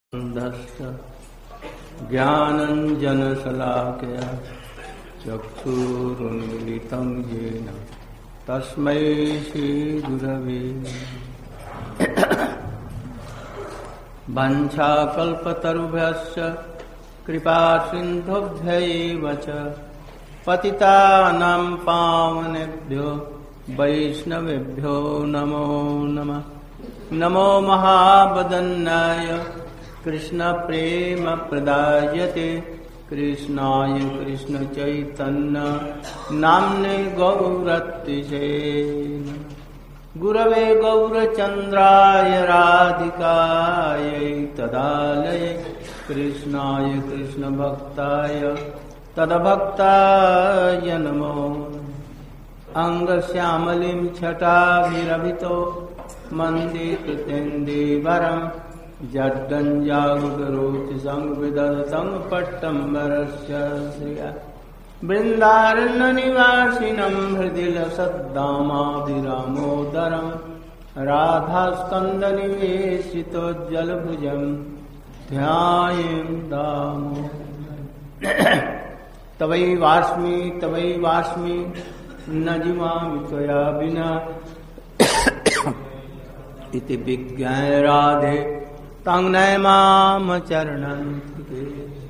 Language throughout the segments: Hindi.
ज्ञानञ्जनशलाकया चक्षुरुन्मिलितं येन तस्मै श्रीगुरवे वञ्चाकल्पतरुभ्यश्च कृपासिन्धुभ्यैव च पतितानां पावनेभ्यो वैष्णवेभ्यो नमो नमः। नमो महावदन्नाय कृष्ण प्रेम प्रदायते कृष्णाय कृष्ण चैतन्य नाम्ने गौरतिशे गुरवे गौरचन्द्राय राधिकायै तदालये कृष्णाय कृष्ण भक्ताय तद्भक्ताय नमो। अंगश्यामलिं छटाभिरभितो मन्दिततेन्दीवरम् जड्डञ्जागुरोति संविदधतं पट्टम्बरस्य श्रिया वृन्दारण्यनिवासिनं हृदि लसद्दामाभिरामोदरं राधास्कन्दनिवेशितोज्ज्वलभुजं ध्यायेन् दामोदरम्। तवैवास्मि न जीवामि त्वया विना इति विज्ञाय राधे तं नयमाम चरणन्ति।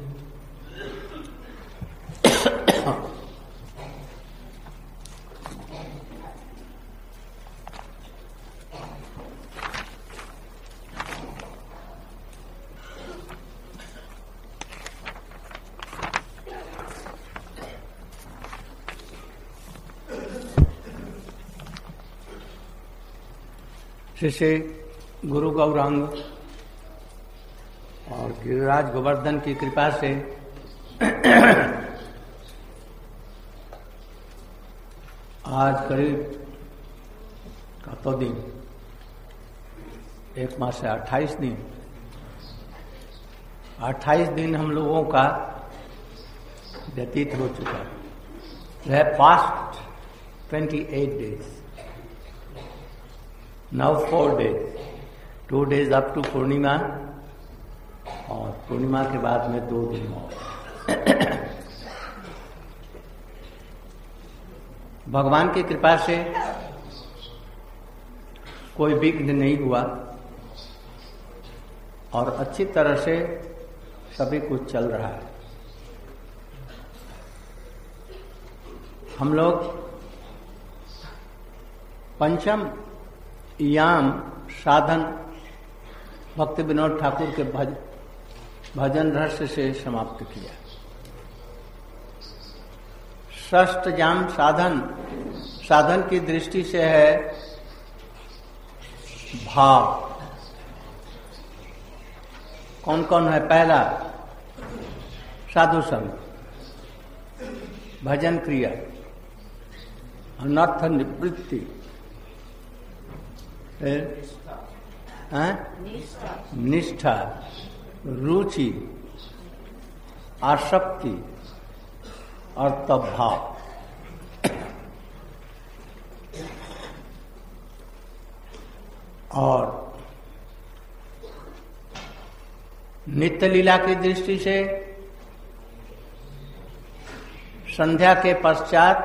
श्री गुरु गौरांग और गिरिराज गोवर्धन की कृपा से आज करीब कतो दिन, एक माह से 28 दिन हम लोगों का व्यतीत हो चुका है। Past 28 days, now 4 days, 2 days up to पूर्णिमा और पूर्णिमा के बाद में 2 दिन और। भगवान की कृपा से कोई विघ्न नहीं हुआ और अच्छी तरह से सभी कुछ चल रहा है। हम लोग पंचम याम साधन भक्ति विनोद ठाकुर के भजन रहस्य से समाप्त किया। षष्ठ जाम साधन की दृष्टि से है भाव। कौन कौन है? पहला साधु संग, भजन क्रिया, अनर्थ निवृत्ति, निष्ठा, रुचि, आसक्ति और तब भाव। और नित्य लीला की दृष्टि से संध्या के पश्चात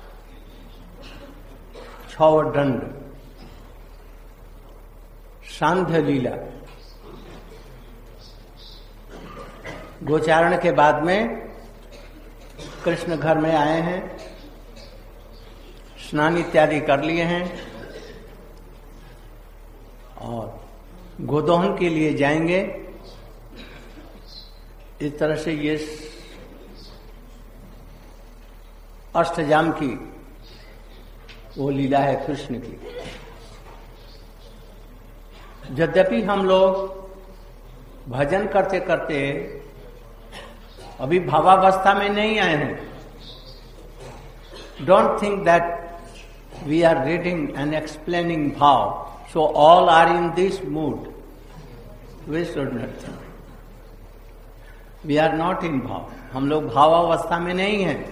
6 दंड सांध्य लीला, गोचारण के बाद में कृष्ण घर में आए हैं, स्नान इत्यादि कर लिए हैं और गोदोहन के लिए जाएंगे। इस तरह से ये अष्टजाम की वो लीला है कृष्ण की। यद्यपि हम लोग भजन करते करते अभी भावावस्था में नहीं आए हैं। Don't think that we are reading and explaining bhav, so all are in this mood. We should not think, we are not in bhav. हम लोग भावावस्था में नहीं हैं।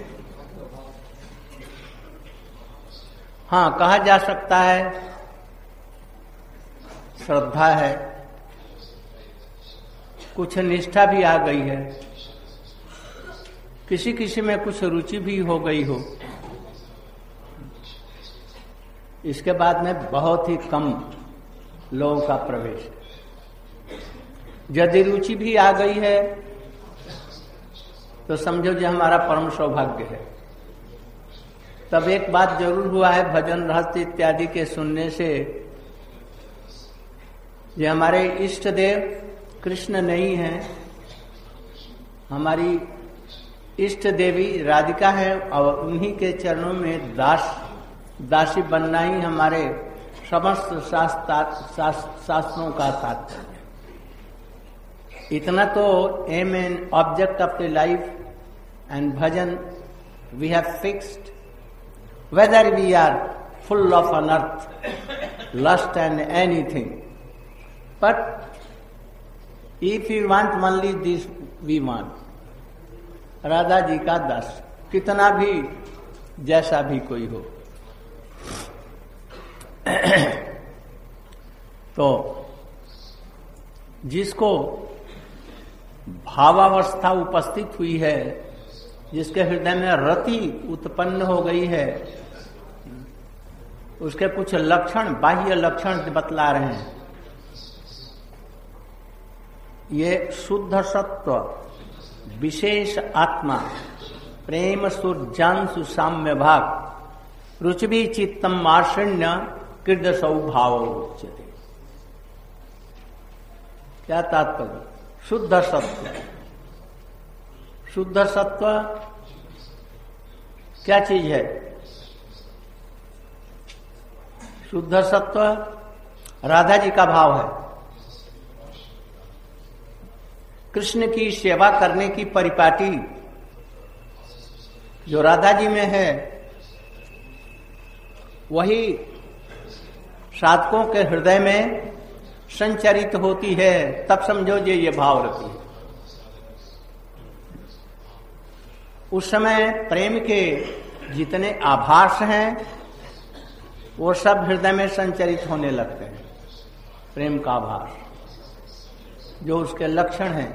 हाँ, कहा जा सकता है श्रद्धा है, कुछ निष्ठा भी आ गई है, किसी किसी में कुछ रुचि भी हो गई हो, इसके बाद में बहुत ही कम लोगों का प्रवेश है। यदि रुचि भी आ गई है तो समझो जो हमारा परम सौभाग्य है। तब एक बात जरूर हुआ है भजन रहस्य इत्यादि के सुनने से, ये हमारे इष्ट देव कृष्ण नहीं है, हमारी इष्ट देवी राधिका है और उन्हीं के चरणों में दासी बनना ही हमारे समस्त शास्त्रों का तात्पर्य। इतना तो aim and object of the life and bhajan we have fixed, whether we are full of anarth, lust and anything, but if you want only this we want, Radha ji का दास, कितना भी जैसा भी कोई हो। तो जिसको भावावस्था उपस्थित हुई है, जिसके हृदय में रति उत्पन्न हो गई है, उसके कुछ लक्षण, बाह्य लक्षण बतला रहे हैं। ये शुद्ध सत्व, विशेष आत्मा, प्रेम सुजांसु साम्य भाग, रुचि चित्तम मार्षण्य कृद सौभाव उच्यते। क्या तात्पर्य? शुद्ध सत्व, शुद्ध सत्व क्या चीज है? शुद्ध सत्व राधा जी का भाव है, कृष्ण की सेवा करने की परिपाटी जो राधा जी में है, वही साधकों के हृदय में संचरित होती है। तब समझो ये भाव रखी है। उस समय प्रेम के जितने आभास हैं वो सब हृदय में संचरित होने लगते हैं। प्रेम का आभास जो उसके लक्षण हैं,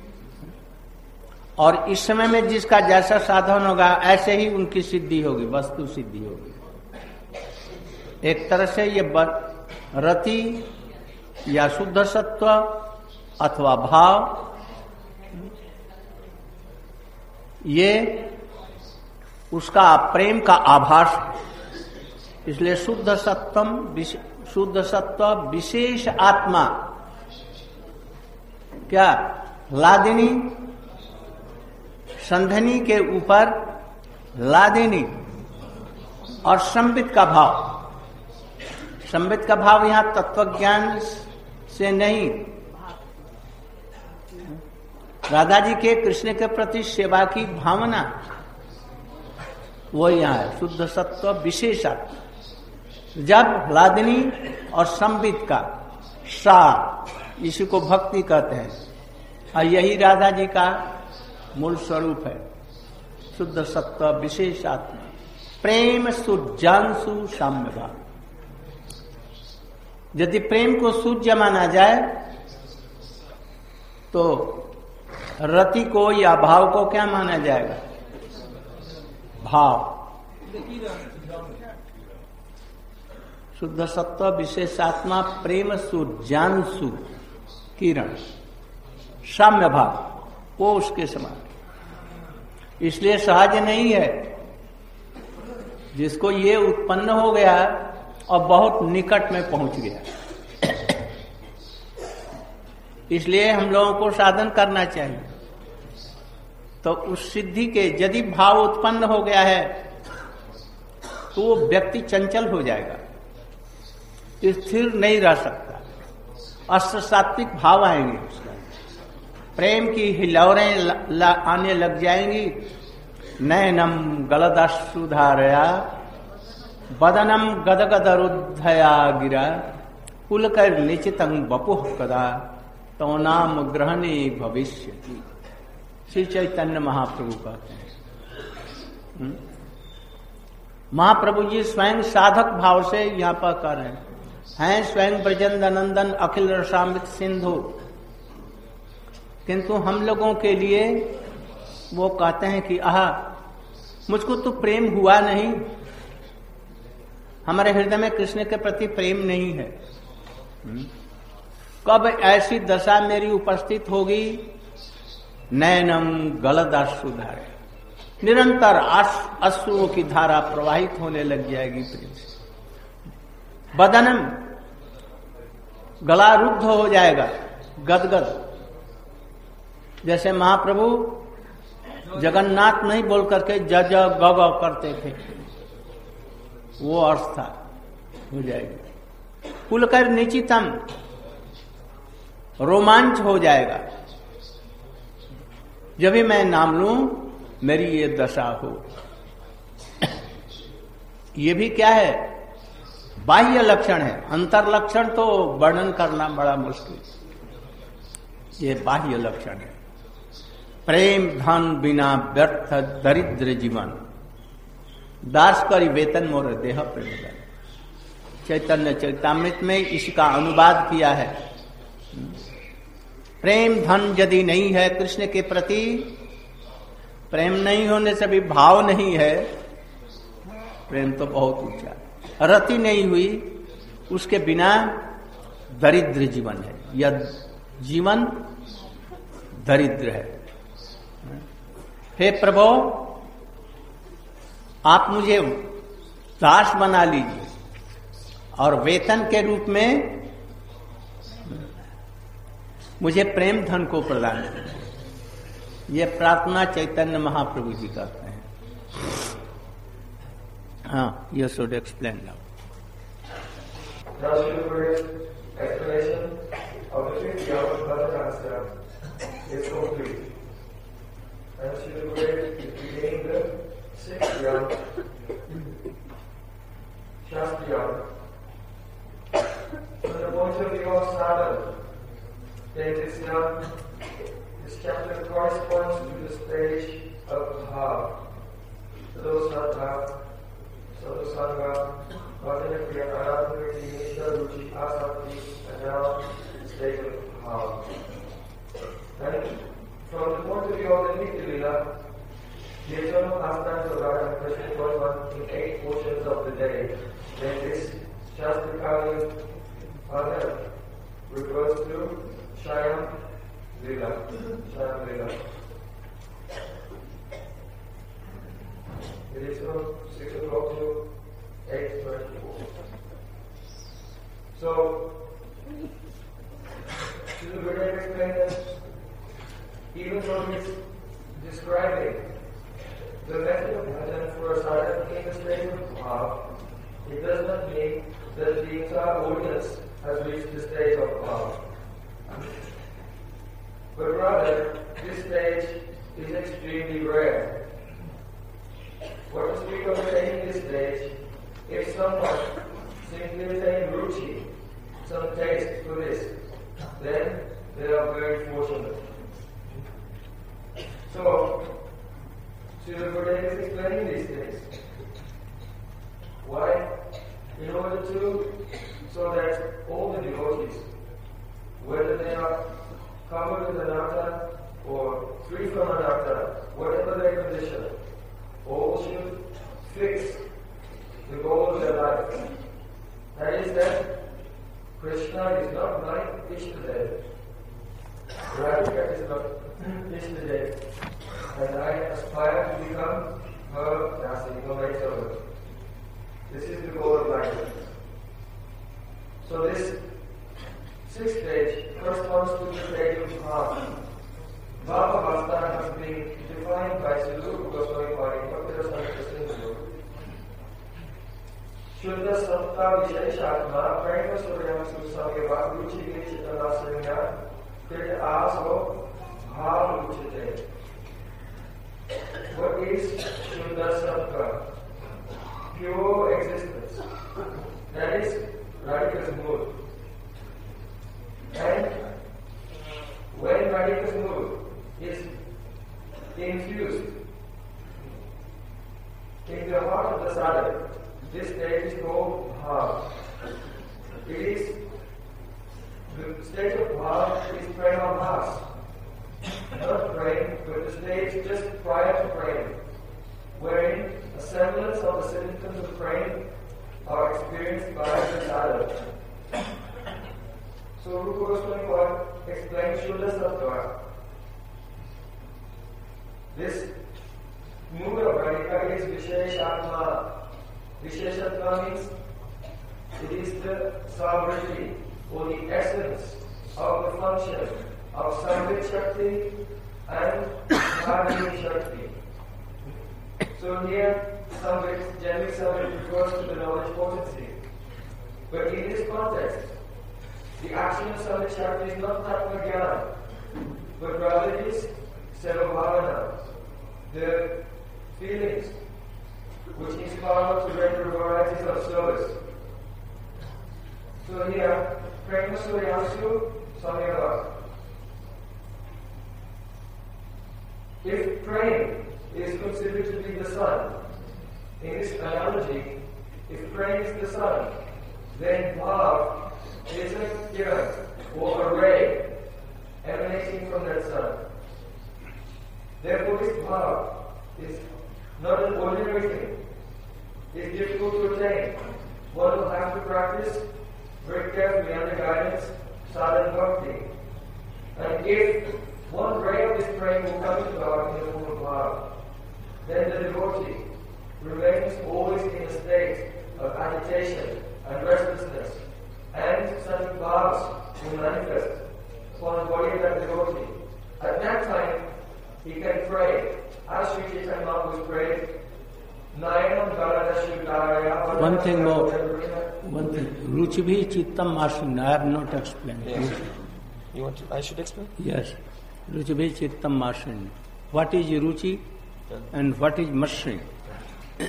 और इस समय में जिसका जैसा साधन होगा ऐसे ही उनकी सिद्धि होगी, वस्तु सिद्धि होगी। एक तरह से ये रति या शुद्ध सत्व अथवा भाव, ये उसका प्रेम का आभास है। इसलिए शुद्ध सत्व विशेष आत्मा, क्या लादिनी, संधनी के ऊपर लादिनी और संबित का भाव। संबित का भाव यहां तत्वज्ञान से नहीं, राधा जी के कृष्ण के प्रति सेवा की भावना, वो यहां है। शुद्ध सत्व विशेष आत्मा, जब लादिनी और संबित का सा, इसी को भक्ति कहते हैं, और यही राधा जी का मूल स्वरूप है। शुद्ध सत्व विशेष आत्मा, प्रेम सुजांसु साम्य भाव। यदि प्रेम को सूज्य माना जाए तो रति को या भाव को क्या माना जाएगा? भाव। शुद्ध सत्व विशेषात्मा प्रेम सुजांसु किरण साम्य भाव, वो उसके समान। इसलिए सहज नहीं है, जिसको ये उत्पन्न हो गया और बहुत निकट में पहुंच गया। इसलिए हम लोगों को साधन करना चाहिए। तो उस सिद्धि के यदि भाव उत्पन्न हो गया है तो वो व्यक्ति चंचल हो जाएगा, स्थिर नहीं रह सकता। अष्ट सात्विक भाव आएंगे उसका, प्रेम की हिलौरें आने लग जाएंगी। नैनम गलदश्रुधारया बदनम गदगदरुद्धया गिरा कुलकर निचितं बपुः कदा तो नाम ग्रहणे भविष्यति। श्री चैतन्य महाप्रभु कहते हैं। महाप्रभु जी स्वयं साधक भाव से यहाँ पर कर रहे हैं। स्वयं ब्रजेंद्र नंदन अखिल रसामृत सिंधु, किंतु हम लोगों के लिए वो कहते हैं कि मुझको तो प्रेम हुआ नहीं, हमारे हृदय में कृष्ण के प्रति प्रेम नहीं है। कब ऐसी दशा मेरी उपस्थित होगी? नैनम गलदाश्रुधारे, निरंतर अश्रुओं की धारा प्रवाहित होने लग जाएगी प्रेम से। बदनम, गला रुद्ध हो जाएगा, गदगद। जैसे महाप्रभु जगन्नाथ नहीं बोल करके ज ग ग करते थे, वो अवस्था हो जाएगी। पुलकर निचितम, रोमांच हो जाएगा। जब भी मैं नाम लूं मेरी ये दशा हो। ये भी क्या है? बाह्य लक्षण है, अंतर लक्षण तो वर्णन करना बड़ा मुश्किल। ये बाह्य लक्षण है। प्रेम धन बिना व्यर्थ दरिद्र जीवन, दास करी वेतन मोर देह प्रेम। चैतन्य चरितामृत में इसका अनुवाद किया है। प्रेम धन यदि नहीं है कृष्ण के प्रति, प्रेम नहीं होने से भी भाव नहीं है, प्रेम तो बहुत ऊंचा। रति नहीं हुई, उसके बिना दरिद्र जीवन है, यह जीवन दरिद्र है। हे प्रभु, आप मुझे दास बना लीजिए और वेतन के रूप में मुझे प्रेम धन को प्रदान करें। ये प्रार्थना चैतन्य महाप्रभु जी करते हैं। हाँ, you should explain now. This chapter corresponds to the stage of bhav. Sadhusanga, Bhajana Priya, Aradhanaviti, Nishtha, Ruchi, Asakti, and now the stage of bhav. And from the point of view of the Nitya Lila, the eternal pastimes of Radha and Krishna correspond in 8 portions of the day. Then this Shastakali Bhajan refers to Shayam Lila. Shayam Lila. It is from 6 o'clock to 8:24. So, Srila Gurudev explained that even though he's describing the method of bhajan for a sadhaka in the state of bhav, it does not mean that the entire audience has reached the stage of bhav. But rather, this stage is extremely rare. What to speak of attaining this stage, if someone simply attains ruchi, some taste for this, then they are very fortunate. So, Srila Gurudev is explaining these things. Why? In order to, so that all the devotees, whether they are covered with anatta or free from anatta, whatever their condition, all should fix the goal of their life. That is that Krishna is not my Ishtadev, Radhika is not Ishtadev, and I aspire to become her Dasi, her maidservant. This is the goal of life. So this 6th stage corresponds to the stage of bhava. Bhava Avastha has been defined by Srila Rupa Goswami Pari, Bhakti-Rasamrita Sindhu. Shuddha Satta Visheshatma Prema Suryam Susamyava Ruchi Vichitanasanya Krita Aso Bhava Ruchite. What is Shuddha Satta? Pure existence. That is Radhika's mood. And when Radhika's mood is infused in the heart of the sadhaka, this stage is called bhava. It is the state of bhava is prema bhas. not praying, but the stage just prior to praying, wherein a semblance of the symptoms of praying are experienced by the sadhaka. So Rupa Goswami explains Shuddha Sattva. This mood of radhika is Visheshatma. Visheshatma means it is the sovereignty or the essence of the function of Samvit Shakti and Bhagavani Shakti. So here, generally Samvit refers to the knowledge potency. But in this context, the action of Samvit Shakti is not Tattva Jnana, but rather it is Seva Bhavana, the feelings which inspire to render varieties of service. So here, Prema Suryansu Samyava. If praying is considered to be the sun, in this analogy, if praying is the sun, then Bhav is a kiran or a ray emanating from that sun. Therefore, this Bhav is not an ordinary thing. It's difficult to attain. One will have to practice very carefully under guidance, sadhana bhakti. And if one ray of this praying will come into God in the form of Bhav, then the devotee remains always in a state of agitation and restlessness, and such Bhavs will manifest upon the body of that devotee. At that time, he can pray, as Sri Chaitanya Mahaprabhu prayed, Nayanam Galadashuddhaya. One thing more. Ruchibhi Chittam Mashin. I have not explained. Yes. You want to, I should explain? Yes. Ruchibhi Chittam Mashin. What is Ruchi and what is Mashin? So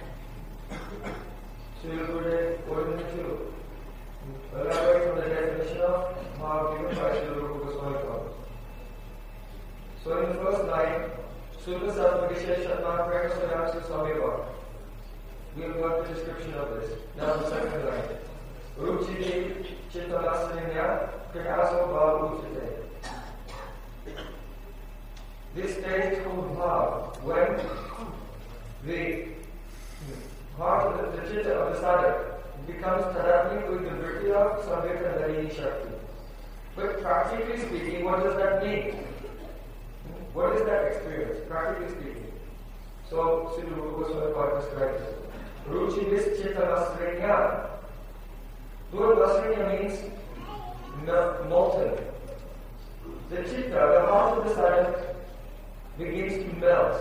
you could elaborate on the definition of Bhav given by Srila Rupa Goswami. So in the first line, Shuddha Sattva Visheshatma Prema Suryansu Samyava. We have got the description of this. Now the second line. Ruchiti Chittalasrinya Krikaso Bhav Uchite. This stage is called Bhav, when the heart of the chitta of the sadhak becomes tadatmik with the vritti of Samvit and Darini Shakti. But practically speaking, what does that mean? What is that experience, practically speaking? So, Sri Rupa Goswami describes it. Ruchi vis chitta vasrinya. The word vasrinya means molten. The chitta, the heart of the sadhak, begins to melt.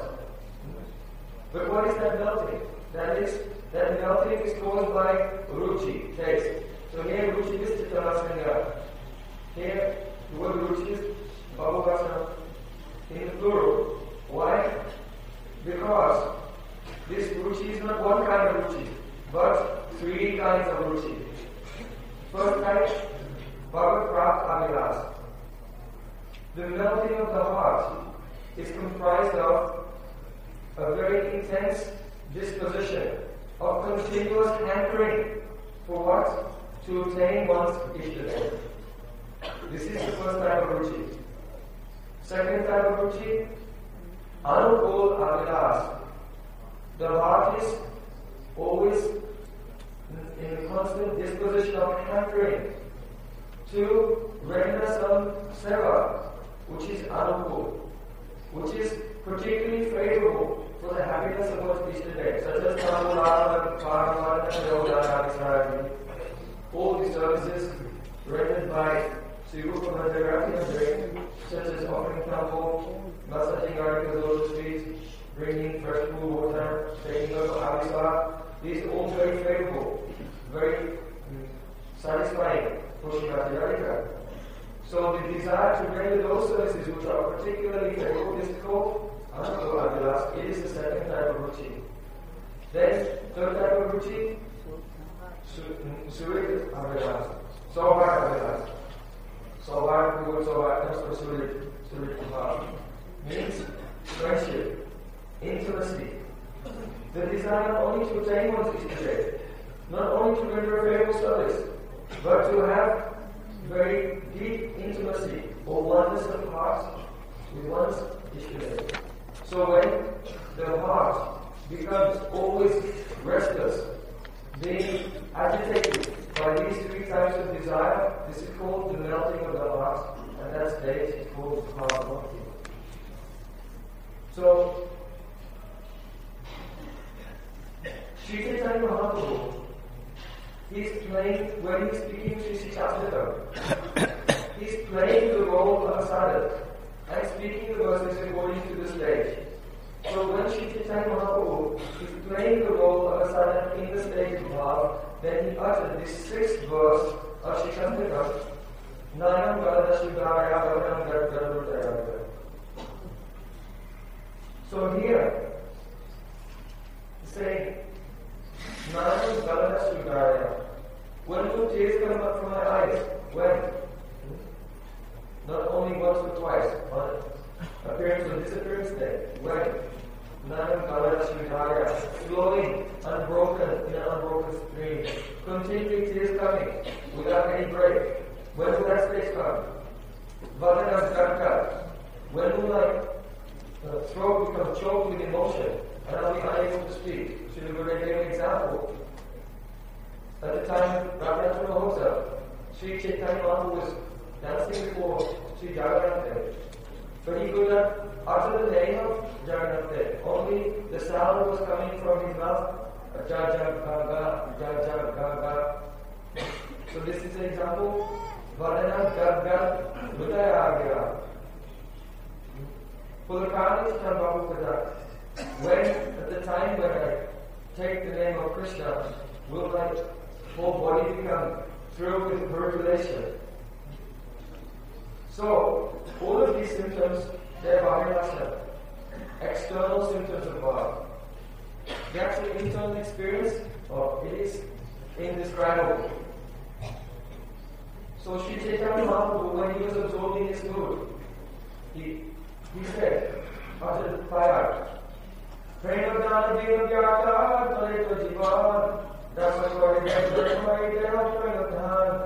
But what is that melting? That melting is caused by ruchi, taste. So here ruchi is chitta vasrinya. Here the word ruchi is bhavavasana in the plural. Why? Because this ruchi is not one kind of ruchi, but three kinds of ruchi. First kind, bhagavat prap avilas. The melting of the heart is comprised of a very intense disposition of continuous hankering for what? To attain one's Ishtadeva. This is the first type of ruchi. Second type of ruchi, anukul avilas. The heart is always in a constant disposition of hankering to render some seva, which is anukul, which is particularly favorable for the happiness of one's Ishtadeva, such as Tamulana, Paramana, Yoga, all the services rendered by Sri Rupa Madhyagrathi, such as offering temple, massaging articles of the streets, bringing fresh cool water, taking up Avisa. These are all very favorable, very satisfying for Srimati Radhika. So the desire to render those services which are particularly favorable is called Anukula Avilas. It is the second type of ruchi. Then, third type of ruchi, Surit Avilas. Sohar Avilas. Sohar, the word Sohar comes from Surit Bhav. Means friendship, intimacy. The desire not only to attain one's Ishtadeva, not only to render a favorable service, but to have very deep intimacy or oneness of heart with one's Ishta. So when the heart becomes always restless, being agitated by these three types of desire, this is called the melting of the heart, and that stage is called heart bhakti. So, Sri Chaitanya Mahaprabhu, he's playing, when he's speaking Sri Sri he's playing the role of a sadhak and speaking the verses according to the stage. So when Sri Chaitanya Mahaprabhu is playing the role of a sadhak in the stage of bhav, then he uttered this sixth verse of Sri Chandrika, Nanam Gadada Shivaya Varanam Gadada. So here, saying, Nanam Gadada Shivaya. When two tears come up from my eyes, when? Not only once or twice, but appearance or disappearance day. When? Nanam Gadada Shivaya. Flowing, unbroken, in an unbroken stream. Continually tears coming, without any break. When will that stage come? Vadanam Gadada. When will my throat become choked with emotion and I'll be unable to speak? Srila Gurudev gave an example. At the time Raghunath Mahotsava, Sri Chaitanya Mahaprabhu was dancing before Sri Jagannath Dev. But he could not utter the name of Jagannath Dev. Only the sound was coming from his mouth. Ja-ja-ga-ga, ja-ja-ga-ga. So this is an example. Vadana Gad-Gad Hridaya. Pulakarni Chandbabu Kadak. When, at the time when I take the name of Krishna, will my whole body become filled with percolation? So, all of these symptoms, they're Bhagavata, external symptoms of bhava. The actual internal experience, it is indescribable. So Sri Chaitanya Mahaprabhu, when he was absorbed in his mood, he said, after the fire, Premadana Deva Vyata, Tareto Jivan, Dasakori Deva Deva Pranadhan.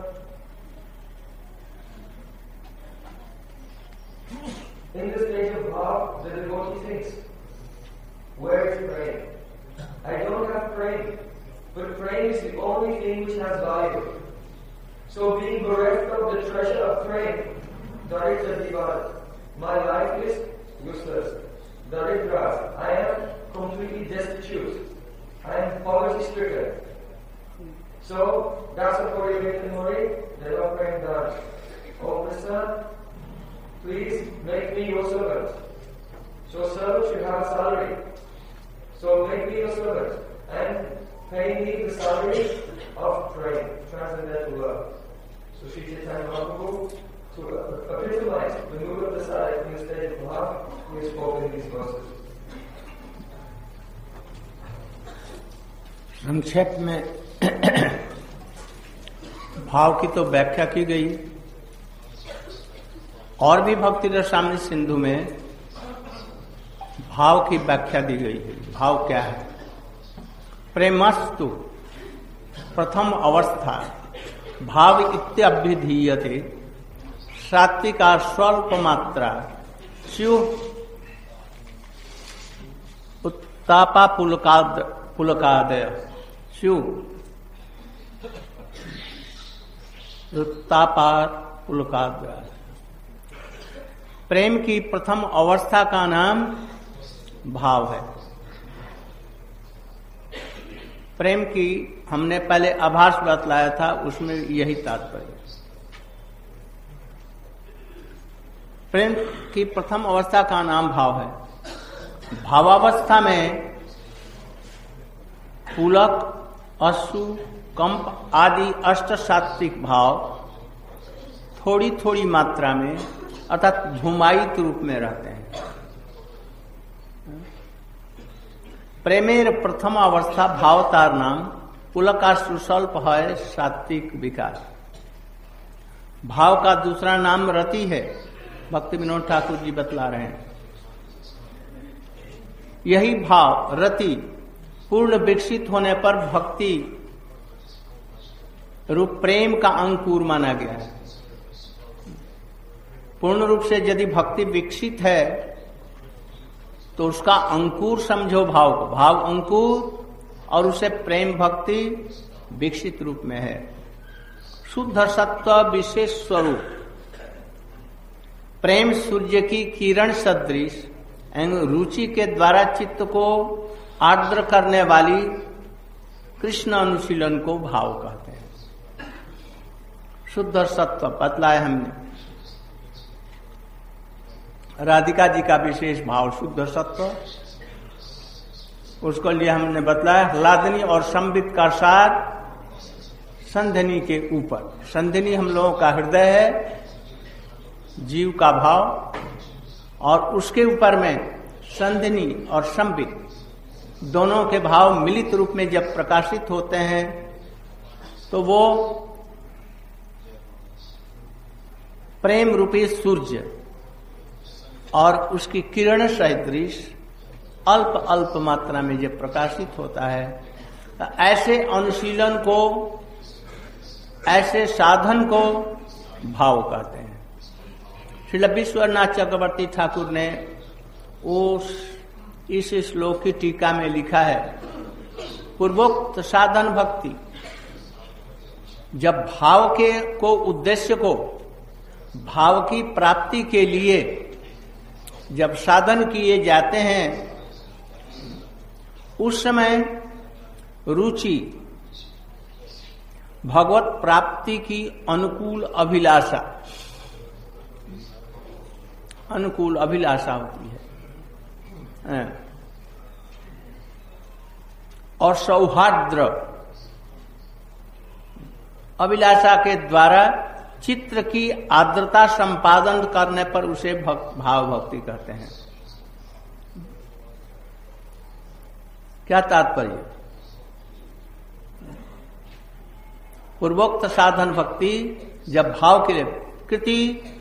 In the stage of bhav, the devotee thinks, where is praying? I don't have praying, but praying is the only thing which has value. So being bereft of the treasure of praying, Daritra Divad, my life is useless. Daritra, I am completely destitute. I am poverty stricken. So, Dasapuri Vetanuri, Deva praying that, Oh Krishna, please make me your servant. So servant should have a salary. So make me your servant and pay me the salary of praying, transcendental love. So Sri Chaitanya Mahaprabhu, to epitomize the mood of the sadhak in the state of bhava, he has spoken these verses. संक्षेप में भाव की तो व्याख्या की गई, और भी भक्ति रसामृत सिंधु में भाव की व्याख्या दी गई है। भाव क्या है? प्रेमस्तु प्रथम अवस्था भाव इत्यभिधीयते सात्विका स्वल्प मात्रा स्यु उत्तापा पुलकादय स्यु उत्तापा पुलकादय। प्रेम की प्रथम अवस्था का नाम भाव है। प्रेम की हमने पहले आभास बतलाया था, उसमें यही तात्पर्य। प्रेम की प्रथम अवस्था का नाम भाव है। भावावस्था में पुलक, अश्रु, कंप आदि अष्ट सात्विक भाव थोड़ी थोड़ी मात्रा में अर्थात धूमायित रूप में रहते हैं। प्रेमेर प्रथम अवस्था भावतार नाम पुलकाश्रु स्वल्प है सात्विक विकास। भाव का दूसरा नाम रति है, भक्ति विनोद ठाकुर जी बतला रहे हैं। यही भाव रति पूर्ण विकसित होने पर भक्ति रूप प्रेम का अंकुर माना गया है। पूर्ण रूप से यदि भक्ति विकसित है तो उसका अंकुर समझो भाव को, भाव अंकुर, और उसे प्रेम भक्ति विकसित रूप में है। शुद्ध सत्व विशेष स्वरूप, प्रेम सूर्य की किरण सदृश रुचि के द्वारा चित्त को आर्द्र करने वाली कृष्ण अनुशीलन को भाव कहते हैं। शुद्ध सत्व बतलाया हमने, राधिका जी का विशेष भाव शुद्ध सत्व, उसको लिए हमने बतलाया ह्लादिनी और संबित का सार संधिनी के ऊपर। संधिनी हम लोगों का हृदय है, जीव का भाव, और उसके ऊपर में संधिनी और संबित दोनों के भाव मिलित रूप में जब प्रकाशित होते हैं तो वो प्रेम रूपी सूर्य और उसकी किरण सदृश अल्प अल्प मात्रा में जब प्रकाशित होता है, तो ऐसे अनुशीलन को, ऐसे साधन को भाव कहते हैं। श्री विश्वनाथ चक्रवर्ती ठाकुर ने इस श्लोक की टीका में लिखा है, पूर्वोक्त साधन भक्ति, जब भाव के को उद्देश्य को भाव की प्राप्ति के लिए जब साधन किए जाते हैं, उस समय रुचि भगवत प्राप्ति की अनुकूल अभिलाषा होती है, और सौहार्द्र अभिलाषा के द्वारा चित्र की आर्द्रता संपादन करने पर उसे भाव भक्ति कहते हैं। क्या तात्पर्य? पूर्वोक्त साधन भक्ति जब भाव के लिए कृति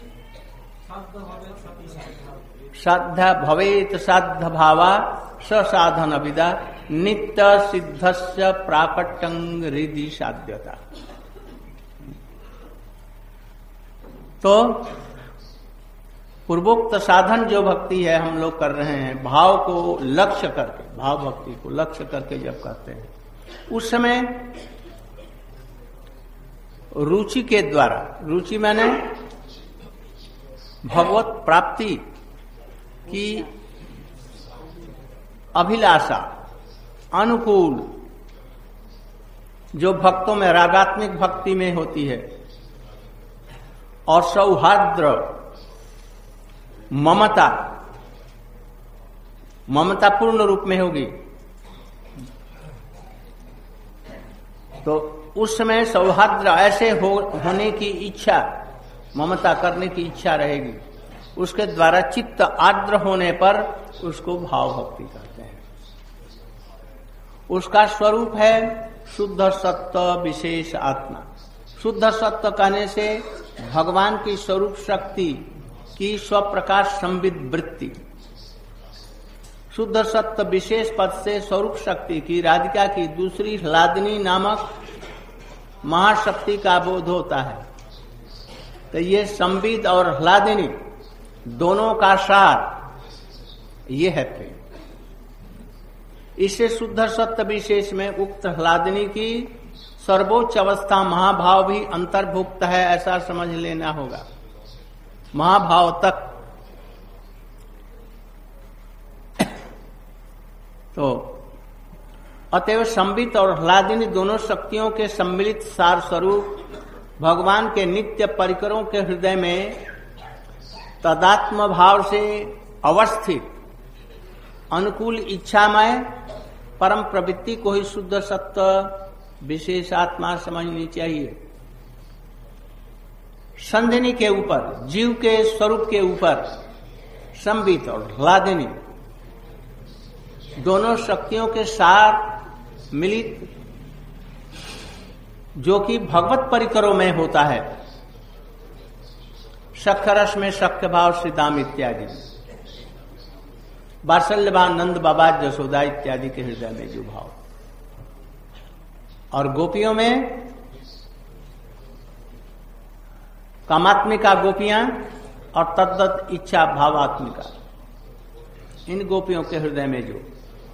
श्रद्धा भवेत साध भावा स साधन अभिदा नित्य सिद्धस्य प्राकट्यं हृदि साध्यता। तो पूर्वोक्त साधन जो भक्ति है हम लोग कर रहे हैं, भाव को लक्ष्य करके, भाव भक्ति को लक्ष्य करके जब करते हैं, उस समय रुचि के द्वारा, रुचि माने भगवत प्राप्ति की अभिलाषा अनुकूल, जो भक्तों में रागात्मिक भक्ति में होती है, और सौहार्द्र ममता पूर्ण रूप में होगी, तो उस समय सौहार्द्र ऐसे होने की इच्छा, ममता करने की इच्छा रहेगी, उसके द्वारा चित्त आर्द्र होने पर उसको भाव भक्ति कहते हैं। उसका स्वरूप है शुद्ध सत्व विशेष आत्मा। शुद्ध सत्व कहने से भगवान की स्वरूप शक्ति की स्वप्रकाश संविद वृत्ति, शुद्ध सत्व विशेष पद से स्वरूप शक्ति की, राधिका की दूसरी ह्लादिनी नामक महाशक्ति का बोध होता है। तो ये संविद और ह्लादिनी दोनों का सार ये है प्रेम। इससे शुद्ध सत्व विशेष में उक्त ह्लादिनी की सर्वोच्च अवस्था महाभाव भी अंतर्भुक्त है, ऐसा समझ लेना होगा। महाभाव तक तो अतएव संबित और ह्लादिनी दोनों शक्तियों के सम्मिलित सार स्वरूप भगवान के नित्य परिकरों के हृदय में तदात्म भाव से अवस्थित अनुकूल इच्छामय परम प्रवृत्ति को ही शुद्ध सत्व विशेष आत्मा समझनी चाहिए। संधिनी के ऊपर, जीव के स्वरूप के ऊपर संबित और ह्लादिनी दोनों शक्तियों के साथ मिलित, जो कि भगवत परिकरों में होता है, शक्खरस में शक्य भाव श्रीदाम इत्यादि, वात्सल्यवान नंद बाबा जसोदा इत्यादि के हृदय में जो भाव, और गोपियों में कामात्मिका गोपियां और तद्दत इच्छा भावात्मिका। इन गोपियों के हृदय में जो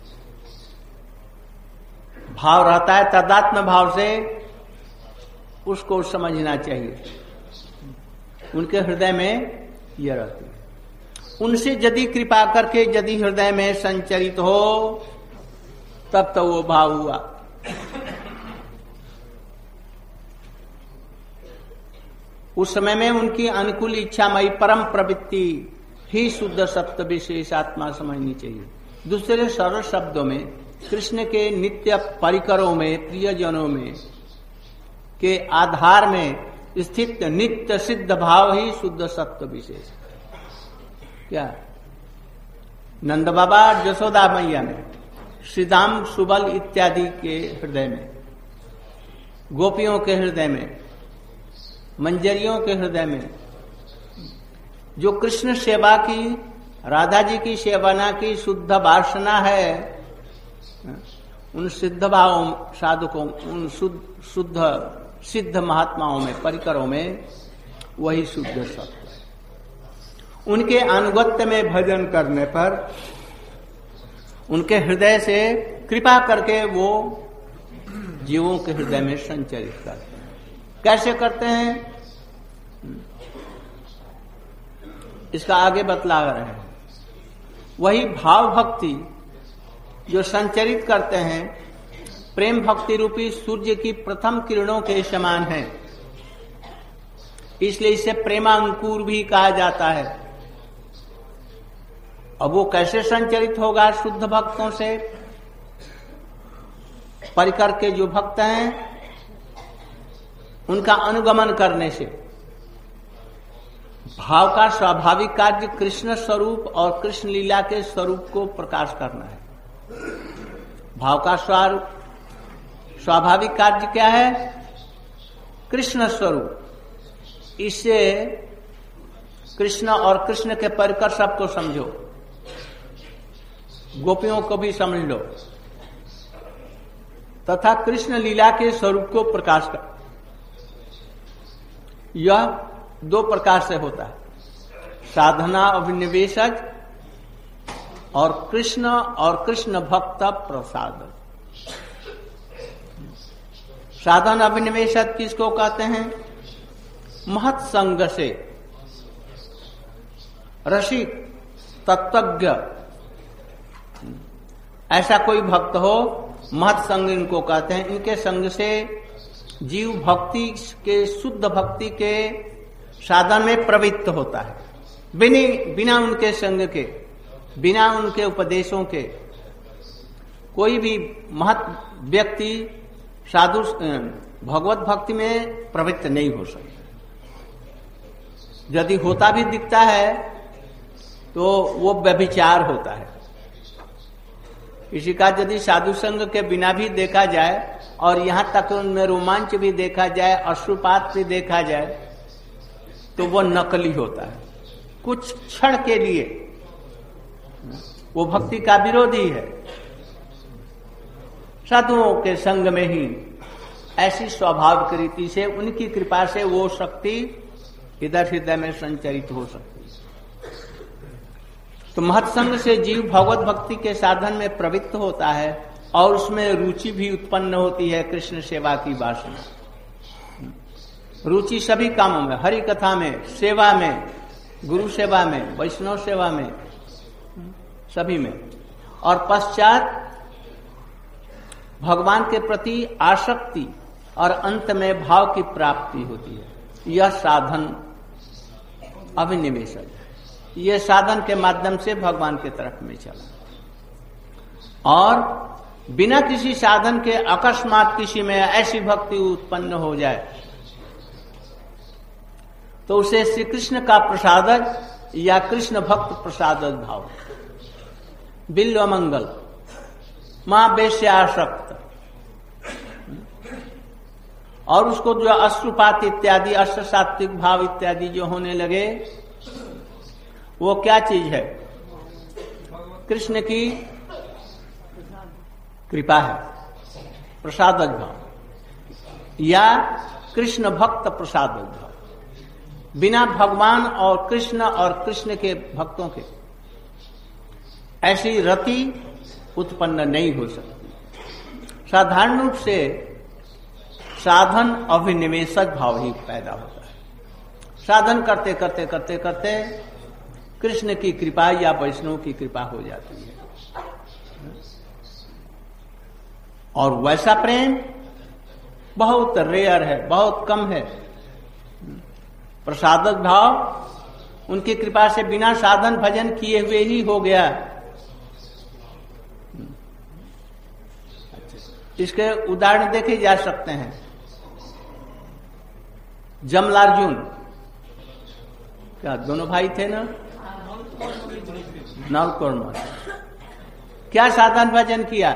भाव रहता है तदात्म भाव से, उसको समझना चाहिए। उनके हृदय में यह रहती है। उनसे यदि कृपा करके यदि हृदय में संचरित हो, तब तो वो भाव हुआ। उस समय में उनकी अनुकूल इच्छामयी परम प्रवृत्ति ही शुद्ध सत्य विशेष आत्मा समझनी चाहिए। दूसरे सरल शब्दों में कृष्ण के नित्य परिकरों में, प्रियजनों में के आधार में स्थित नित्य सिद्ध भाव ही शुद्ध सत्य विशेष। क्या नंद बाबा यशोदा मैया में, श्रीदाम सुबल इत्यादि के हृदय में, गोपियों के हृदय में, मंजरियों के हृदय में जो कृष्ण सेवा की, राधा जी की सेवना की शुद्ध वासना है, उन सिद्ध भावों, साधकों, उन शुद्ध सिद्ध महात्माओं में, परिकरों में वही शुद्ध सत्य है। उनके अनुगत्य में भजन करने पर उनके हृदय से कृपा करके वो जीवों के हृदय में संचरित करते हैं। कैसे करते हैं इसका आगे बतला रहे हैं। वही भाव भक्ति जो संचरित करते हैं प्रेम भक्ति रूपी सूर्य की प्रथम किरणों के समान है, इसलिए इसे प्रेमांकुर भी कहा जाता है। अब वो कैसे संचरित होगा शुद्ध भक्तों से? परिकर के जो भक्त हैं उनका अनुगमन करने से। भाव का स्वाभाविक कार्य कृष्ण स्वरूप और कृष्ण लीला के स्वरूप को प्रकाश करना है। भाव का स्वाभाविक कार्य क्या है? कृष्ण स्वरूप। इससे कृष्ण और कृष्ण के परिकर सबको समझो, गोपियों को भी समझ लो, तथा कृष्ण लीला के स्वरूप को प्रकाश कर। यह दो प्रकार से होता है, साधना अभिनिवेशज और कृष्ण भक्त प्रसाद। साधन अभिनिवेशज किसको कहते हैं? महत संग से रसिक तत्वज्ञ ऐसा कोई भक्त हो, महत संग इनको कहते हैं। इनके संग से जीव भक्ति के, शुद्ध भक्ति के साधन में प्रवृत्त होता है। बिना उनके संग के, बिना उनके उपदेशों के कोई भी महत व्यक्ति साधु भगवत भक्ति में प्रवृत्त नहीं हो सकता। यदि होता भी दिखता है तो वो व्यभिचार होता है। किसी का यदि साधु संग के बिना भी देखा जाए और यहां तक उनमें रोमांच भी देखा जाए, अश्रुपात भी देखा जाए, तो वो नकली होता है। कुछ क्षण के लिए वो भक्ति का विरोधी है। साधुओं के संग में ही ऐसी स्वाभाविक रीति से, उनकी कृपा से वो शक्ति इधर हृदय में संचरित हो सकती है। तो महत्संग से जीव भगवत भक्ति के साधन में प्रवृत्त होता है और उसमें रुचि भी उत्पन्न होती है। कृष्ण सेवा की वासना, रुचि सभी कामों में, हरि कथा में, सेवा में, गुरु सेवा में, वैष्णव सेवा में, सभी में। और पश्चात भगवान के प्रति आसक्ति और अंत में भाव की प्राप्ति होती है। यह साधन अभिनिवेश है। यह साधन के माध्यम से भगवान के तरफ में चला। और बिना किसी साधन के अकस्मात किसी में ऐसी भक्ति उत्पन्न हो जाए तो उसे श्री कृष्ण का प्रसादज या कृष्ण भक्त प्रसादज भाव, बिल्व मंगल, मां वेश्यासक्त, और उसको जो अश्रुपात इत्यादि अष्ट सात्विक भाव इत्यादि जो होने लगे, वो क्या चीज है? कृष्ण की कृपा है, प्रसादज भाव या कृष्ण भक्त प्रसादज भाव। बिना भगवान और कृष्ण के भक्तों के ऐसी रति उत्पन्न नहीं हो सकती। साधारण रूप से साधन अभिनिवेशक भाव ही पैदा होता है। साधन करते करते करते करते कृष्ण की कृपा या वैष्णव की कृपा हो जाती है, और वैसा प्रेम बहुत रेयर है, बहुत कम है। प्रसादक भाव उनकी कृपा से बिना साधन भजन किए हुए ही हो गया। इसके उदाहरण देखे जा सकते हैं। जमलार्जुन, क्या दोनों भाई थे ना? नलकौर, क्या साधन भजन किया,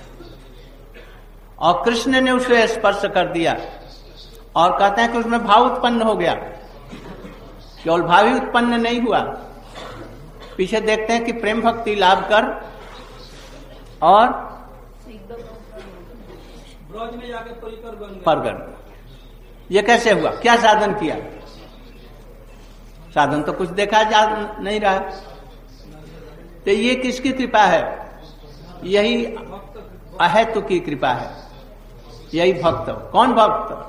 और कृष्ण ने उसे स्पर्श कर दिया, और कहते हैं कि उसमें भाव उत्पन्न हो गया। केवल भाव ही उत्पन्न नहीं हुआ, पीछे देखते हैं कि प्रेम भक्ति लाभ कर और ब्रज में जाकर परगन। ये कैसे हुआ? क्या साधन किया? साधन तो कुछ देखा जा नहीं रहा। तो ये किसकी कृपा है? यही अहेतु की कृपा है। यही भक्त। कौन भक्त?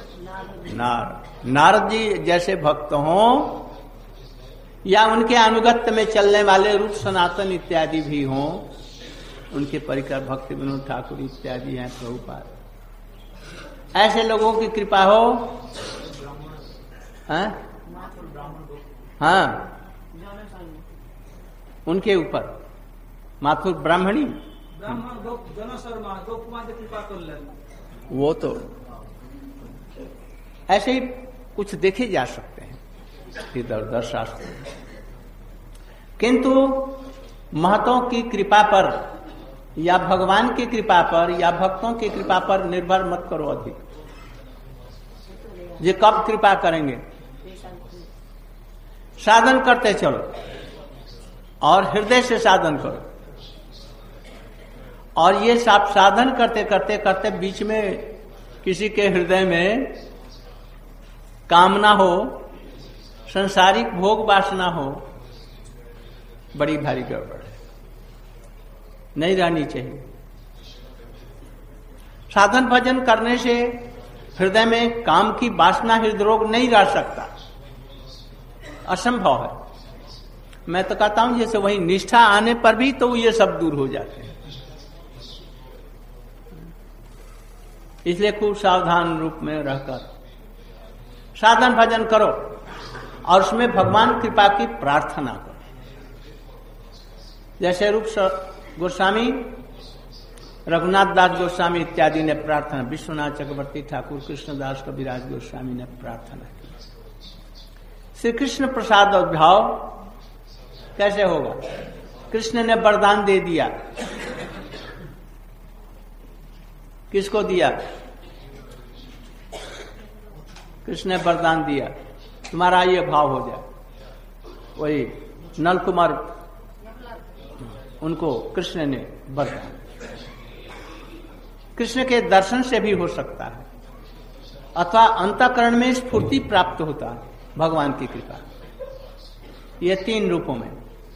नारद जी जैसे भक्त हों, या उनके अनुगत्य में चलने वाले रूप सनातन इत्यादि भी हों, उनके परिकर भक्ति विनोद ठाकुर इत्यादि हैं प्रभुपाद, ऐसे लोगों की कृपा हो। हाँ, उनके ऊपर माथुर ब्राह्मणी, वो तो ऐसे ही कुछ देखे जा सकते हैं इधर उधर शास्त्र में। किंतु महतों की कृपा पर या भगवान की कृपा पर या भक्तों की कृपा पर निर्भर मत करो अधिक। ये कब कृपा करेंगे? साधन करते चलो, और हृदय से साधन करो। और ये सब साधन करते करते करते बीच में किसी के हृदय में कामना हो, संसारिक भोग वासना हो, बड़ी भारी गड़बड़ है, नहीं रहनी चाहिए। साधन भजन करने से हृदय में काम की वासना, हृदय रोग नहीं रह सकता, असंभव है। मैं तो कहता हूं जैसे वही निष्ठा आने पर भी तो ये सब दूर हो जाते हैं। इसलिए खूब सावधान रूप में रहकर साधन भजन करो, और उसमें भगवान कृपा की प्रार्थना करो। जैसे रूप गोस्वामी, रघुनाथ दास गोस्वामी इत्यादि ने प्रार्थना, विश्वनाथ चक्रवर्ती ठाकुर, कृष्णदास कविराज गोस्वामी ने प्रार्थना की। श्री कृष्ण प्रसाद और भाव कैसे होगा? कृष्ण ने वरदान दे दिया। किसको दिया? कृष्ण ने वरदान दिया, तुम्हारा ये भाव हो जाए। वही नल कुमार, उनको कृष्ण ने वरदान। कृष्ण के दर्शन से भी हो सकता है, अथवा अंतःकरण में स्फूर्ति प्राप्त होता है भगवान की कृपा। ये तीन रूपों में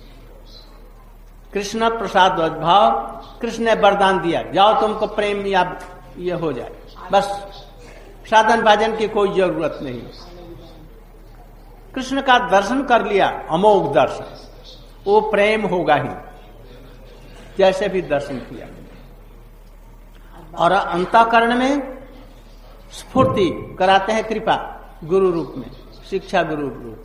कृष्ण प्रसाद भाव। कृष्ण ने वरदान दिया, जाओ तुमको प्रेम या ये हो जाए, बस साधन भजन की कोई जरूरत नहीं। कृष्ण का दर्शन कर लिया, अमोघ दर्शन, वो प्रेम होगा ही, जैसे भी दर्शन किया। और अंतःकरण में स्फूर्ति कराते हैं कृपा गुरु रूप में, शिक्षा गुरु रूप में।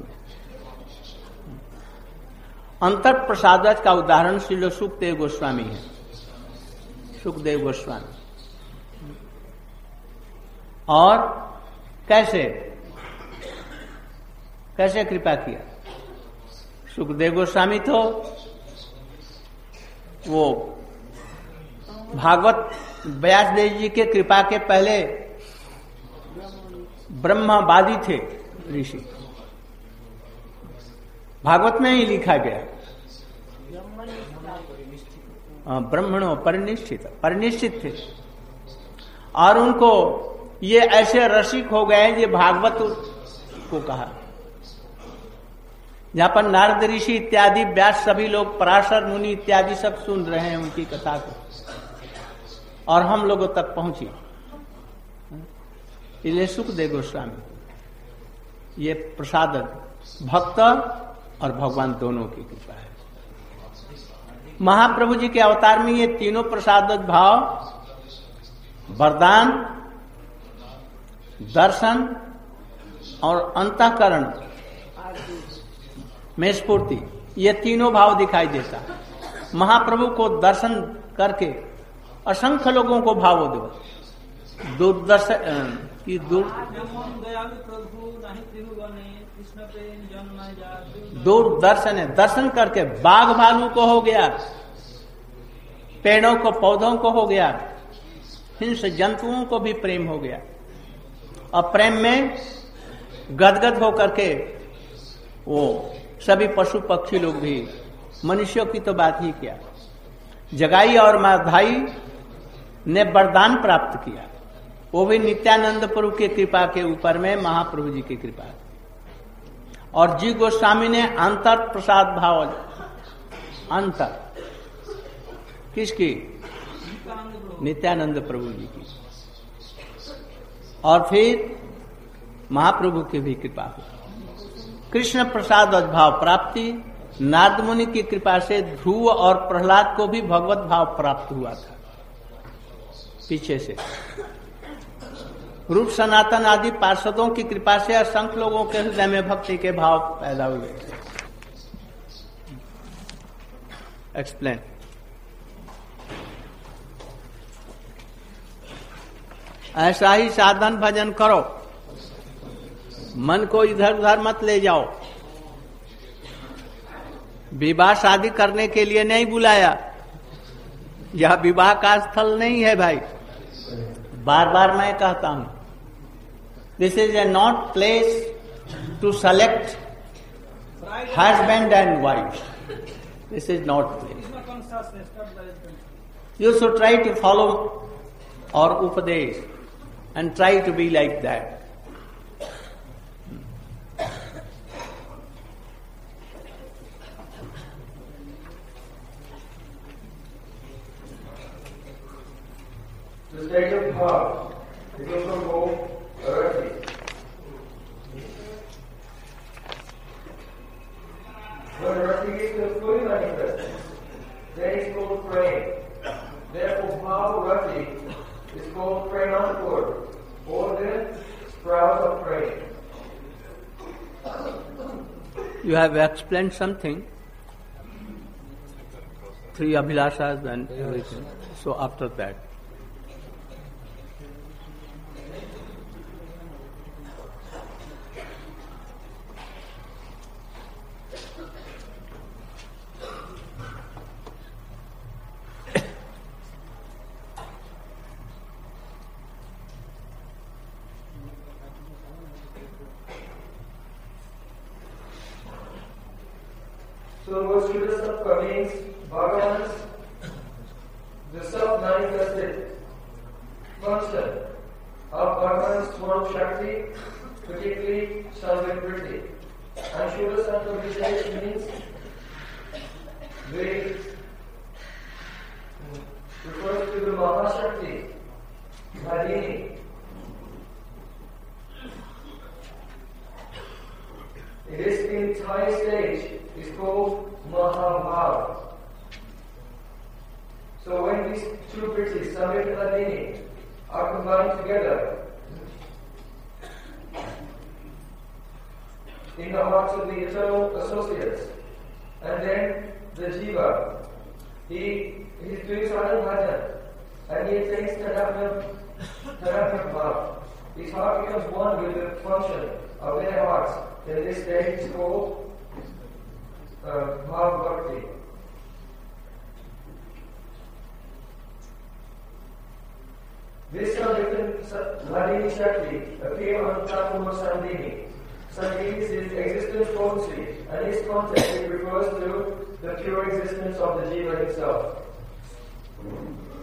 अंतर प्रसाद का उदाहरण श्रील सुखदेव गोस्वामी है। सुखदेव गोस्वामी और कैसे कृपा किया? सुखदेव गोस्वामी तो वो भागवत व्यास देव जी के कृपा के पहले ब्रह्मवादी थे ऋषि। भागवत में ही लिखा गया, ब्रह्मणों परिनिष्ठित थे। और उनको ये ऐसे रसिक हो गए, ये भागवत को कहा जहां पर नारद ऋषि इत्यादि व्यास सभी लोग, पराशर मुनि इत्यादि सब सुन रहे हैं उनकी कथा को, और हम लोगों तक पहुंची। इसलिए सुखदेव गोस्वामी, ये प्रसाद भक्त और भगवान दोनों की कृपा है। महाप्रभु जी के अवतार में ये तीनों प्रसाद भाव, वरदान, दर्शन और अंतःकरण में स्फूर्ति, ये तीनों भाव दिखाई देता। महाप्रभु को दर्शन करके असंख्य लोगों को भाव दो, दूरदर्शन है, दर्शन करके बाघ भालू को हो गया, पेड़ों को पौधों को हो गया, हिंस जंतुओं को भी प्रेम हो गया, और प्रेम में गदगद होकर के वो सभी पशु पक्षी लोग भी, मनुष्यों की तो बात ही क्या, जगाई और माधाई ने वरदान प्राप्त किया, वो भी नित्यानंद प्रभु की कृपा के ऊपर में, महाप्रभु जी की कृपा। और जी गोस्वामी ने अंतर प्रसाद भाव, अंतर किसकी? नित्यानंद प्रभु जी की। और फिर महाप्रभु की भी कृपा हुई, कृष्ण प्रसाद भाव प्राप्ति। नारद मुनि की कृपा से ध्रुव और प्रहलाद को भी भगवत भाव प्राप्त हुआ था पीछे से। रूप सनातन आदि पार्षदों की कृपा से असंख्य लोगों के हृदय में भक्ति के भाव पैदा हुए। एक्सप्लेन। ऐसा ही साधन भजन करो, मन को इधर उधर मत ले जाओ। विवाह शादी करने के लिए नहीं बुलाया, यह विवाह का स्थल नहीं है भाई, बार बार मैं कहता हूं। This is a not place to select husband and wife, this is not place. You should try to follow और उपदेश and try to be like that. The state of power is also called rati. When rati is fully manifested, then it's called prema. Therefore, power rati is called premanpur, or the sprout of prema. You have explained something, 3 abhilashas and everything. So after that, So what Shuddha Sattva means, Bhagavan's, the self-manifested function of Bhagavan's Swarup Shakti, particularly Samvikriti. And Shuddha Sattva Visesh means the refers to the Mahashakti, Bhadini. This entire stage is called Mahabharata. So when these two Britis, Samvik and Adini, are combined together in the hearts of the eternal associates, and then the Jiva, he is doing sadhana bhajan, and he attains Tadatma Bhav. His heart becomes one with the function of their hearts. In this stage is called Bhav Bhakti. This Hladini Shakti appear on Tattvama Sandini. Sandini is its existence potency, and its context it refers to the pure existence of the Jiva himself.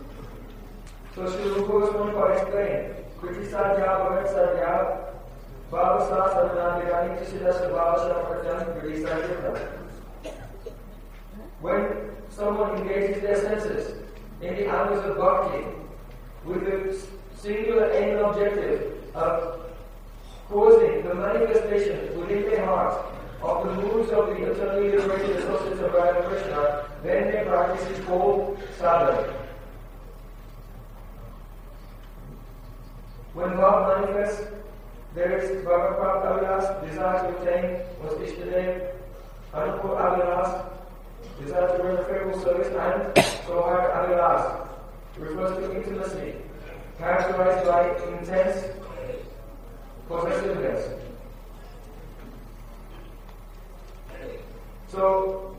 So Sri Rupa Goswami explained, Kriti Sadhya Bhagat Sadhya Baba starts Avinandagani Kishidasa Baba Shapatan Vidisajita. When someone engages their senses in the ambits of bhakti with the singular aim and objective of causing the manifestation within their heart of the moods of the eternally liberated associates of Radha Krishna, then their practice is called sadhana. When Bhava manifests, there is Bhagavad Avilas, desire to attain one's Ishtadev, Anupur Avilas, desire to render favorable service, and Sohar Avilas, refers to intimacy, characterized by intense possessiveness. So,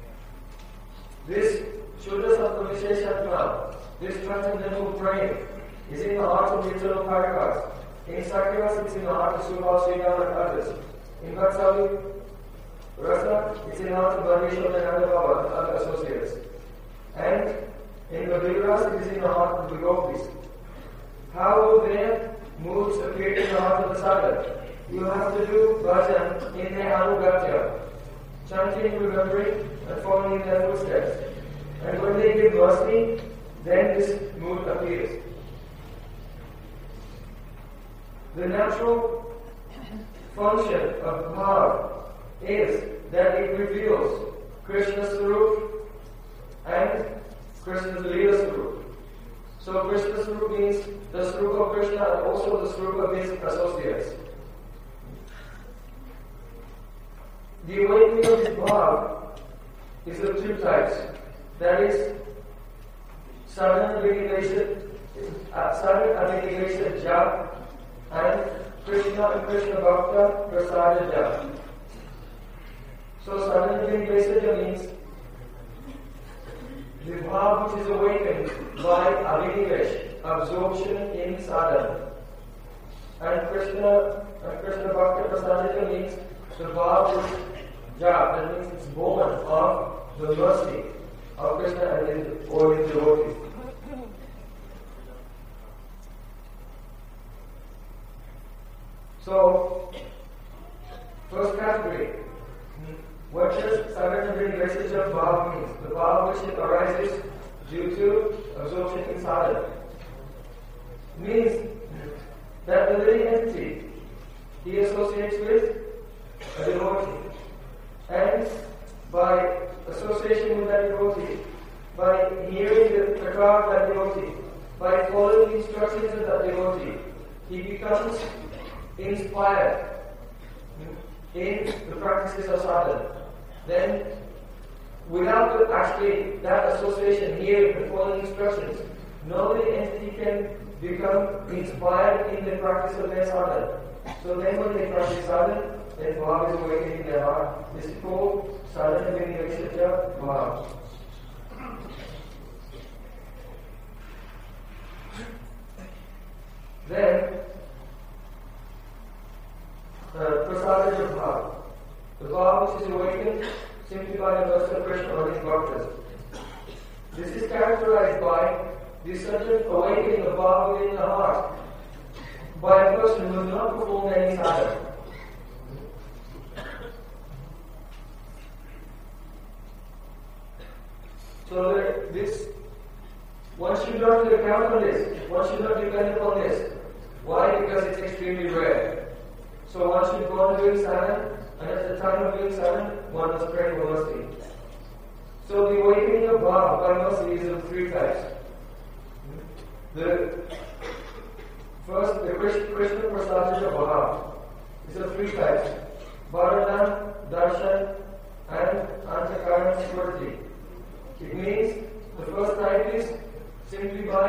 this Shuddha Sattva Visheshatma, this transcendental brain, is in the heart of the eternal Parakas. In Sakyavas, it's in the heart of Subhal, Sridhar, and others. In Vatsavi Rasa, it's in the heart of Varnisham and Nandababa and other associates. And in the Viras, it is in the heart of the Gopis. How will their moods appear in the heart of the sadhak? You have to do bhajan in their anugatya, chanting, remembering, and following in their footsteps. And when they give mercy, then this mood appears. The natural function of bhav is that it reveals Krishna's Swarup and Krishna's Leela Swarup. So Krishna's Swarup means the Swarup of Krishna and also the Swarup of his associates. The awakening of this bhav is of two types. That is sadhana abhinivesha jap and Krishna Bhakta Prasada Jap. So sadhana abhinivesha means the bhav which is awakened by abhinivesh, absorption in sadhana. And Krishna Bhakta Prasada means the bhav which jap, that means it's born of the mercy of Krishna and his devotees. So, first category, what does sadhana abhinivesha of bhav means? The bhav which arises due to absorption in sadhana. Means that the living entity he associates with a devotee. And by association with that devotee, by hearing the prakar of that devotee, by following the instructions of that devotee, he becomes inspired in the practices of sadhana. Then, without actually that association, hearing and following instructions, no living entity can become inspired in the practice of their sadhana. So then when they practice sadhana, then bhav is awakening in their heart. This is called sadhana abhinivesha bhav. Then, prasada bhav. The bhav which is awakened simply by the mercy of Krishna or his bhaktas. This is characterized by the sudden awakening of bhav within the heart by a person who has not performed any sadhana. So this, one should not count on this. One should not depend upon this. Why? Because it's extremely rare. So one should go on doing sadhana, and at the time of doing sadhana, one must pray for mercy. So the awakening of bhav by mercy is of three types. The first, the Krishna Prasada bhav is of three types: Varana, Darshan, and Antakaran Smriti. It means the first type is simply by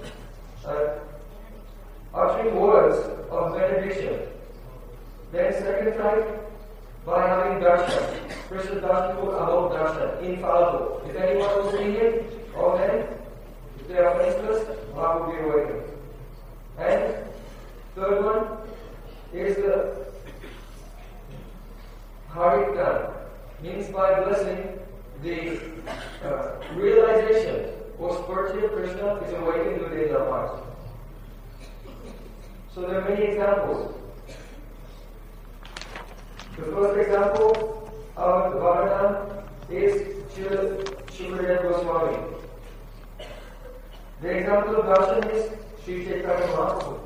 uttering words of benediction. Then second type, by having darshan. Krishna darshan called Amol darshan, infallible. If anyone will see him, or then, if they are faceless, bhav will be awakened. And third one is the Harikdan, means by blessing the realization or spiritual Krishna is awakened within the heart. So there are many examples. The first example of Bhagavatam is Srila Shukadeva Goswami. The example of darshan is Sri Chaitanya Mahaprabhu.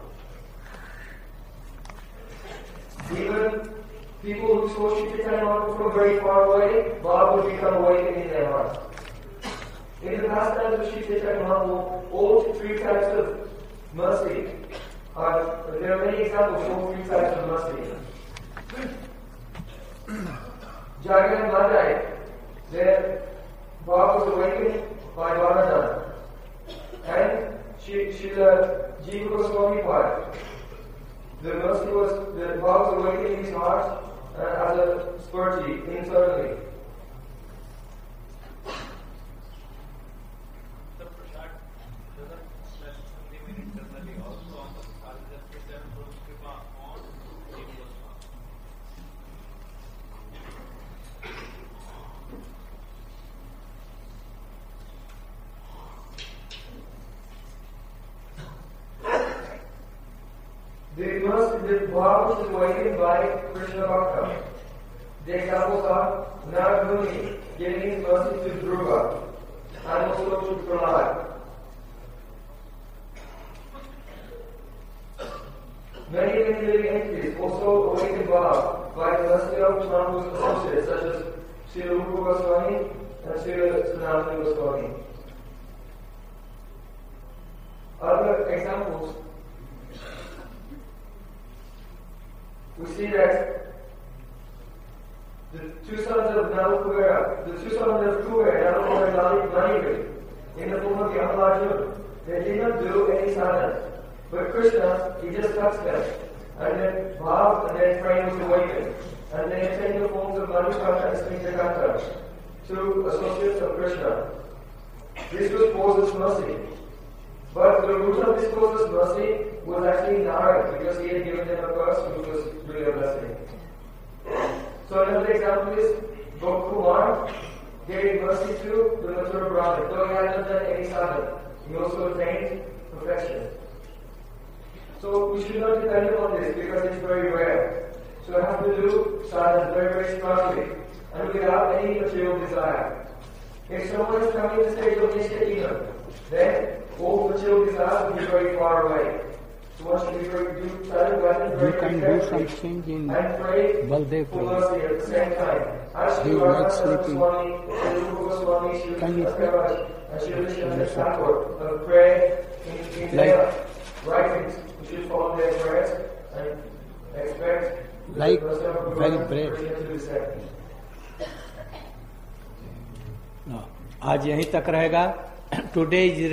Even people who saw Sri Chaitanya Mahaprabhu from very far away, Baba would become awakened in their hearts. In the pastimes of Sri Chaitanya Mahaprabhu, all three types of mercy there are many examples of all three types of mercy. Jagan Madai, there Baba was awakened by Bhagavatam. And Srila Jiva Goswami Pad, the mercy was, the Baba was awakened in his heart as a spurti internally. The Prasad doesn't stress something internally also on the Prasad present Prabhu's Kripa on Jiva Goswami. The Bhava is awakened by Krishna Bhakta. The examples are Narad Muni giving his mercy to Dhruva and also to Prahlad. Many living entities also awakened Bhava by the mercy of Mahaprabhu's associates such as Srila Rupa Goswami and Srila Sanatana Goswami. Other examples, we see that the two sons of Nalakuvera, the two sons of Kubera, Nalakuvera and Manigri, in the form of Yamalajuna, they did not do any sadhana. But Krishna, he just touched them. And then Bhav and then Prem was awakened. And they attained the forms of Madhukanta and Snijakanta, two associates of Krishna. This was causeless mercy. But the root of this causeless mercy was actually Narad, because he had given them a curse which was really a blessing. So another example is Gokumar gave mercy to the Mathura Brahmin. Though he had not done any sadhana, he also attained perfection. So we should not depend upon this because it's very rare. So I have to do sadhana very, very strongly and without any material desire. If someone is coming to the stage of Nishta, then all material desires will be very far away. So one should be very sadhana very can do some change in and pray Baldev for mercy at the same time. As he Sri likes Radha sleeping. Goswami, Sri Rupa Goswami, Sri Can you Satyavad, and Sri Vishnu Thakur pray in their writings. We should follow their prayers and expect Like the mercy of well Guru bred. Krishna to descend. आज यहीं तक रहेगा. Today is